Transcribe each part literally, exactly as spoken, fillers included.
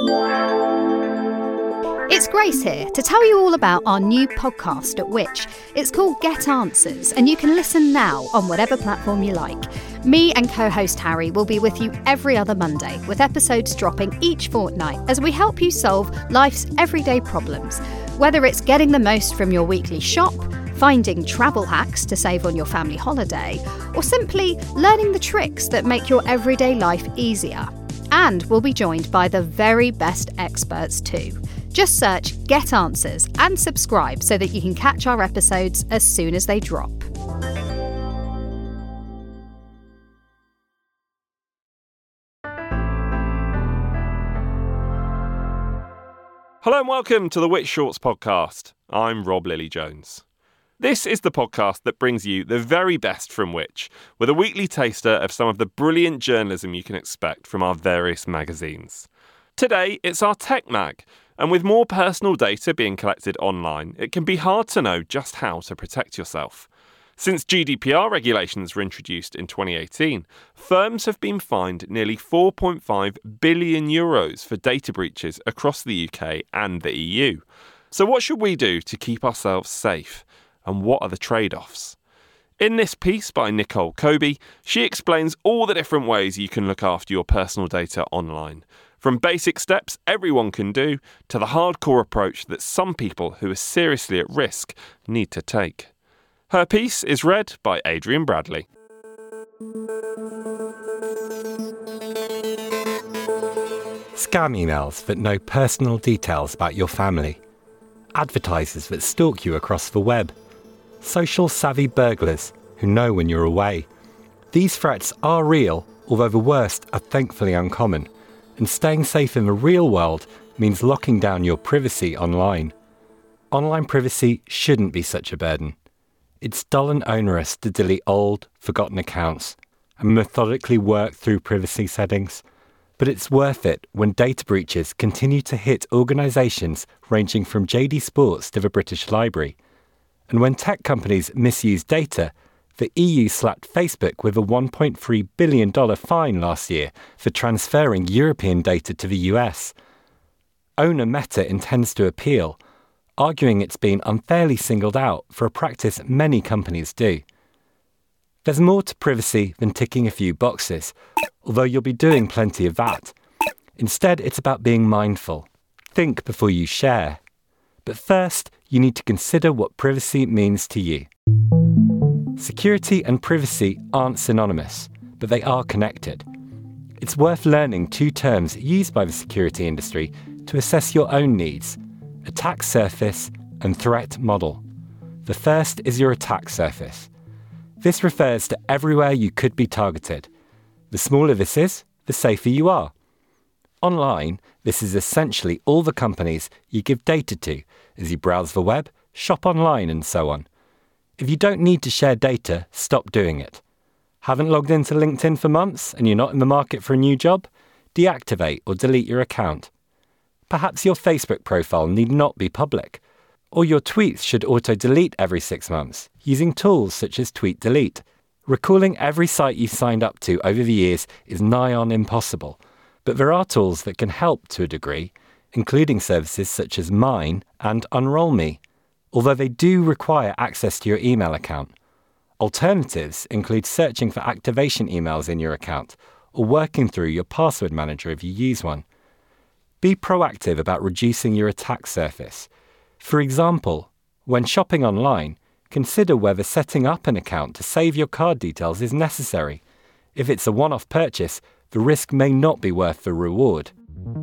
It's Grace here to tell you all about our new podcast at Which. It's called Get Answers, and you can listen now on whatever platform you like. Me and co-host Harry will be with you every other Monday, with episodes dropping each fortnight as we help you solve life's everyday problems. Whether it's getting the most from your weekly shop, finding travel hacks to save on your family holiday, or simply learning the tricks that make your everyday life easier. And we'll be joined by the very best experts too. Just search Get Answers and subscribe so that you can catch our episodes as soon as they drop. Hello and welcome to the Which Shorts podcast. I'm Rob Lilly-Jones. This is the podcast that brings you the very best from Which, with a weekly taster of some of the brilliant journalism you can expect from our various magazines. Today, it's our Tech Mag, and with more personal data being collected online, it can be hard to know just how to protect yourself. Since G D P R regulations were introduced in twenty eighteen, firms have been fined nearly four point five billion euros for data breaches across the U K and the E U. So what should we do to keep ourselves safe? And what are the trade-offs? In this piece by Nicole Kobe, she explains all the different ways you can look after your personal data online. From basic steps everyone can do to the hardcore approach that some people who are seriously at risk need to take. Her piece is read by Adrian Bradley. Scam emails that know personal details about your family. Advertisers that stalk you across the web. Social savvy burglars who know when you're away. These threats are real, although the worst are thankfully uncommon. And staying safe in the real world means locking down your privacy online. Online privacy shouldn't be such a burden. It's dull and onerous to delete old, forgotten accounts and methodically work through privacy settings. But it's worth it when data breaches continue to hit organisations ranging from J D Sports to the British Library. And when tech companies misuse data, the E U slapped Facebook with a one point three billion dollars fine last year for transferring European data to the U S. Owner Meta intends to appeal, arguing it's been unfairly singled out for a practice many companies do. There's more to privacy than ticking a few boxes, although you'll be doing plenty of that. Instead, it's about being mindful. Think before you share. But first, you need to consider what privacy means to you. Security and privacy aren't synonymous, but they are connected. It's worth learning two terms used by the security industry to assess your own needs: attack surface and threat model. The first is your attack surface. This refers to everywhere you could be targeted. The smaller this is, the safer you are. Online, this is essentially all the companies you give data to as you browse the web, shop online, and so on. If you don't need to share data, stop doing it. Haven't logged into LinkedIn for months and you're not in the market for a new job? Deactivate or delete your account. Perhaps your Facebook profile need not be public, or your tweets should auto-delete every six months using tools such as Tweet Delete. Recalling every site you've signed up to over the years is nigh on impossible, but there are tools that can help to a degree, including services such as Mine and UnrollMe, although they do require access to your email account. Alternatives include searching for activation emails in your account or working through your password manager if you use one. Be proactive about reducing your attack surface. For example, when shopping online, consider whether setting up an account to save your card details is necessary. If it's a one-off purchase, the risk may not be worth the reward.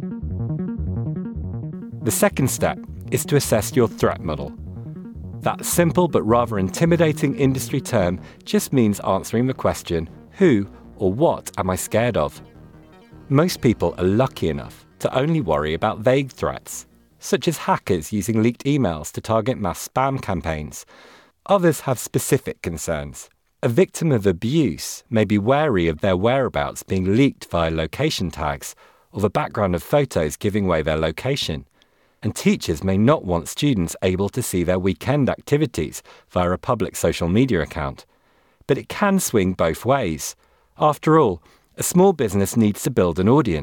The second step is to assess your threat model. That simple but rather intimidating industry term just means answering the question, who or what am I scared of? Most people are lucky enough to only worry about vague threats, such as hackers using leaked emails to target mass spam campaigns. Others have specific concerns. A victim of abuse may be wary of their whereabouts being leaked via location tags, or the background of photos giving away their location. And teachers may not want students able to see their weekend activities via a public social media account. But it can swing both ways. After all, a small business needs to build an audience,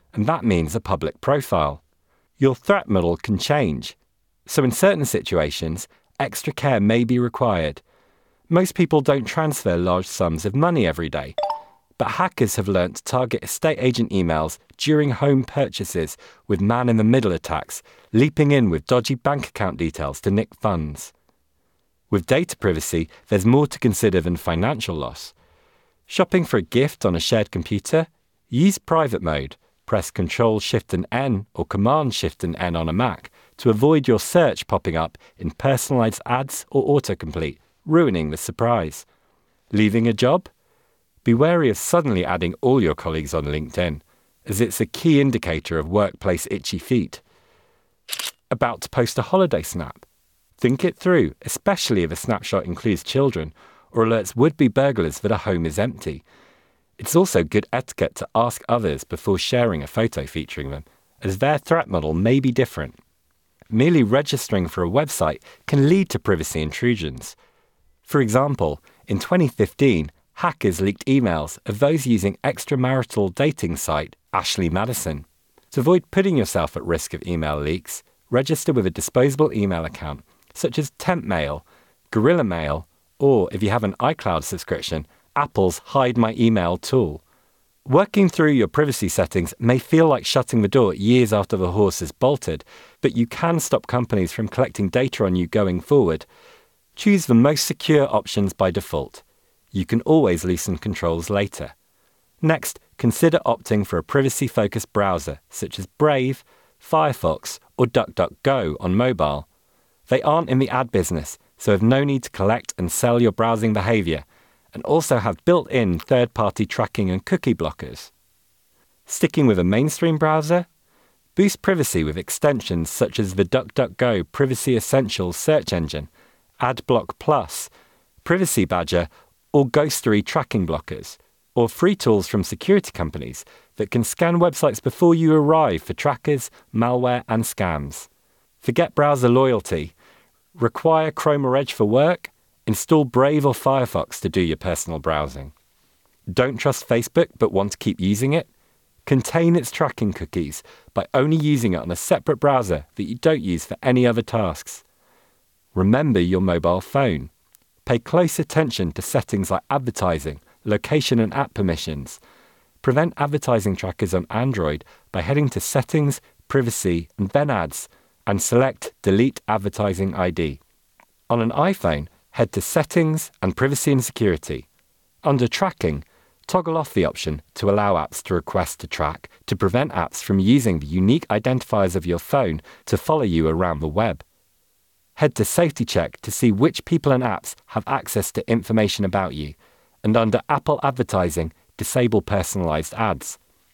and that means a public profile. Your threat model can change, so in certain situations, extra care may be required. Most people don't transfer large sums of money every day, but hackers have learnt to target estate agent emails during home purchases with man-in-the-middle attacks, leaping in with dodgy bank account details to nick funds. With data privacy, there's more to consider than financial loss. Shopping for a gift on a shared computer? Use private mode. Press control shift and N or command shift and N on a Mac to avoid your search popping up in personalized ads or autocomplete, ruining the surprise. Leaving a job? Be wary of suddenly adding all your colleagues on LinkedIn, as it's a key indicator of workplace itchy feet. About to post a holiday snap? Think it through, especially if a snapshot includes children or alerts would-be burglars that a home is empty. It's also good etiquette to ask others before sharing a photo featuring them, as their threat model may be different. Merely registering for a website can lead to privacy intrusions. For example, in twenty fifteen, hackers leaked emails of those using extramarital dating site Ashley Madison. To avoid putting yourself at risk of email leaks, register with a disposable email account, such as Temp Mail, Gorilla Mail, or if you have an iCloud subscription, Apple's Hide My Email tool. Working through your privacy settings may feel like shutting the door years after the horse has bolted, but you can stop companies from collecting data on you going forward. Choose the most secure options by default. You can always loosen controls later. Next, consider opting for a privacy-focused browser, such as Brave, Firefox, or DuckDuckGo on mobile. They aren't in the ad business, so have no need to collect and sell your browsing behavior, and also have built-in third-party tracking and cookie blockers. Sticking with a mainstream browser? Boost privacy with extensions such as the DuckDuckGo Privacy Essentials search engine, AdBlock Plus, Privacy Badger, or Ghostery tracking blockers, or free tools from security companies that can scan websites before you arrive for trackers, malware, and scams. Forget browser loyalty. Require Chrome or Edge for work? Install Brave or Firefox to do your personal browsing. Don't trust Facebook but want to keep using it? Contain its tracking cookies by only using it on a separate browser that you don't use for any other tasks. Remember your mobile phone. Pay close attention to settings like advertising, location and app permissions. Prevent advertising trackers on Android by heading to Settings, Privacy, and then Ads, and select Delete Advertising I D. On an iPhone, head to Settings and Privacy and Security. Under Tracking, toggle off the option to allow apps to request to track to prevent apps from using the unique identifiers of your phone to follow you around the web. Head to Safety Check to see which people and apps have access to information about you, and under Apple Advertising, disable personalized ads.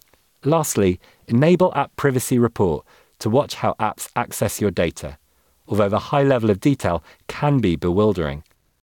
Lastly, enable App Privacy Report to watch how apps access your data, although the high level of detail can be bewildering.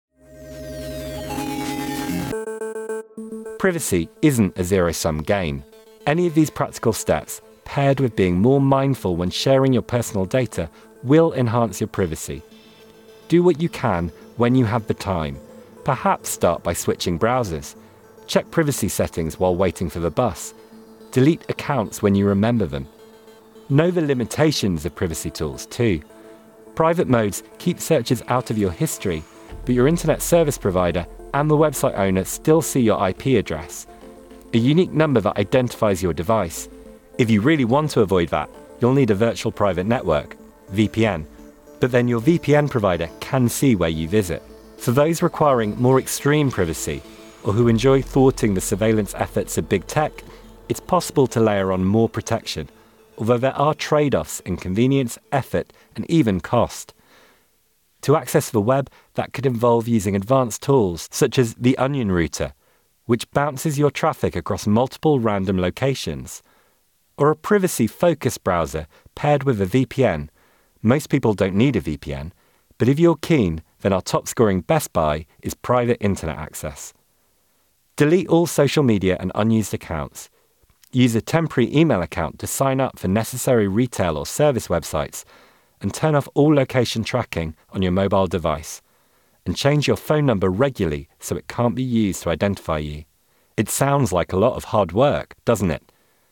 Privacy isn't a zero-sum game. Any of these practical steps, paired with being more mindful when sharing your personal data, will enhance your privacy. Do what you can when you have the time. Perhaps start by switching browsers. Check privacy settings while waiting for the bus. Delete accounts when you remember them. Know the limitations of privacy tools too. Private modes keep searches out of your history, but your internet service provider and the website owner still see your I P address, a unique number that identifies your device. If you really want to avoid that, you'll need a virtual private network, V P N, but then your V P N provider can see where you visit. For those requiring more extreme privacy, or who enjoy thwarting the surveillance efforts of big tech, it's possible to layer on more protection, although there are trade-offs in convenience, effort, and even cost. To access the web, that could involve using advanced tools such as the Onion Router, which bounces your traffic across multiple random locations, or a privacy-focused browser paired with a V P N. Most people don't need a V P N, but if you're keen, then our top-scoring best buy is private internet access. Delete all social media and unused accounts. Use a temporary email account to sign up for necessary retail or service websites, and turn off all location tracking on your mobile device. And change your phone number regularly so it can't be used to identify you. It sounds like a lot of hard work, doesn't it?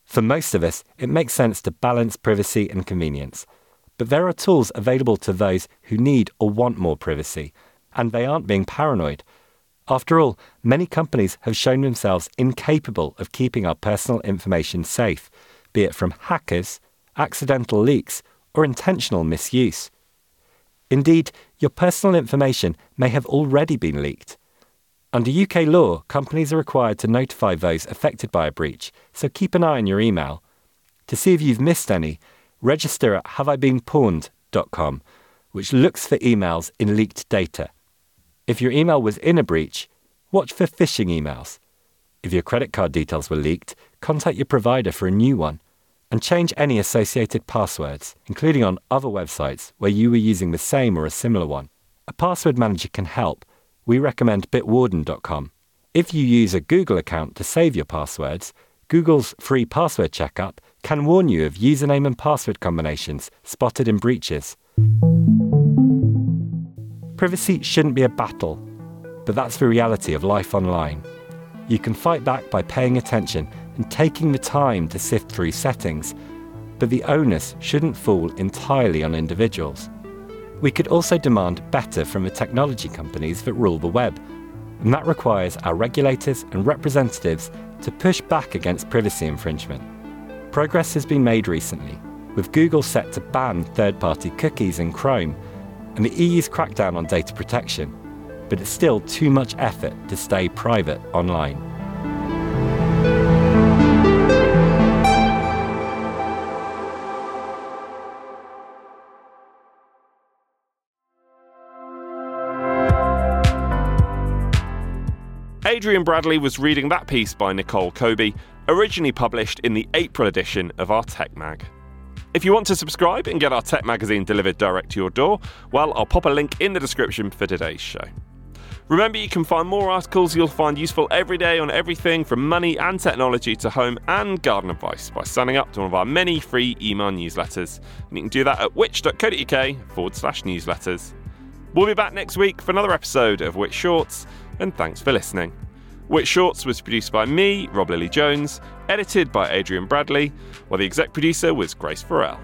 For most of us, it makes sense to balance privacy and convenience. But there are tools available to those who need or want more privacy, and they aren't being paranoid. After all, many companies have shown themselves incapable of keeping our personal information safe, be it from hackers, accidental leaks, or intentional misuse. Indeed, your personal information may have already been leaked. Under U K law, companies are required to notify those affected by a breach, so keep an eye on your email. To see if you've missed any, register at have I been pawned dot com, which looks for emails in leaked data. If your email was in a breach, watch for phishing emails. If your credit card details were leaked, contact your provider for a new one, and change any associated passwords, including on other websites where you were using the same or a similar one. A password manager can help. We recommend bitwarden dot com. If you use a Google account to save your passwords, Google's free password checkup can warn you of username and password combinations spotted in breaches. Privacy shouldn't be a battle, but that's the reality of life online. You can fight back by paying attention and taking the time to sift through settings, but the onus shouldn't fall entirely on individuals. We could also demand better from the technology companies that rule the web, and that requires our regulators and representatives to push back against privacy infringement. Progress has been made recently, with Google set to ban third-party cookies in Chrome, and the E U's crackdown on data protection, but it's still too much effort to stay private online. Adrian Bradley was reading that piece by Nicole Kobe, originally published in the April edition of our Tech Mag. If you want to subscribe and get our Tech Magazine delivered direct to your door, well, I'll pop a link in the description for today's show. Remember, you can find more articles you'll find useful every day on everything from money and technology to home and garden advice by signing up to one of our many free email newsletters. And you can do that at which.co.uk forward slash newsletters. We'll be back next week for another episode of Which Shorts, and thanks for listening. Which Shorts was produced by me, Rob Lilly-Jones, edited by Adrian Bradley, while the exec producer was Grace Farrell.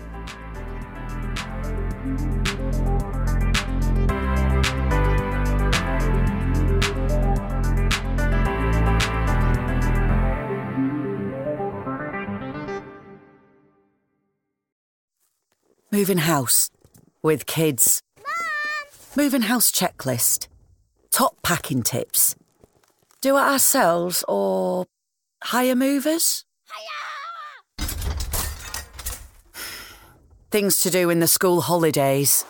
Moving house. With kids. Mom! Moving house checklist. Top packing tips. Do it ourselves or hire movers? Hire! Things to do in the school holidays.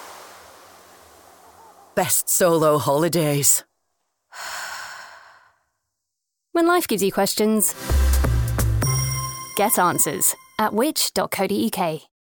Best solo holidays. When life gives you questions, get answers at which dot co dot uk.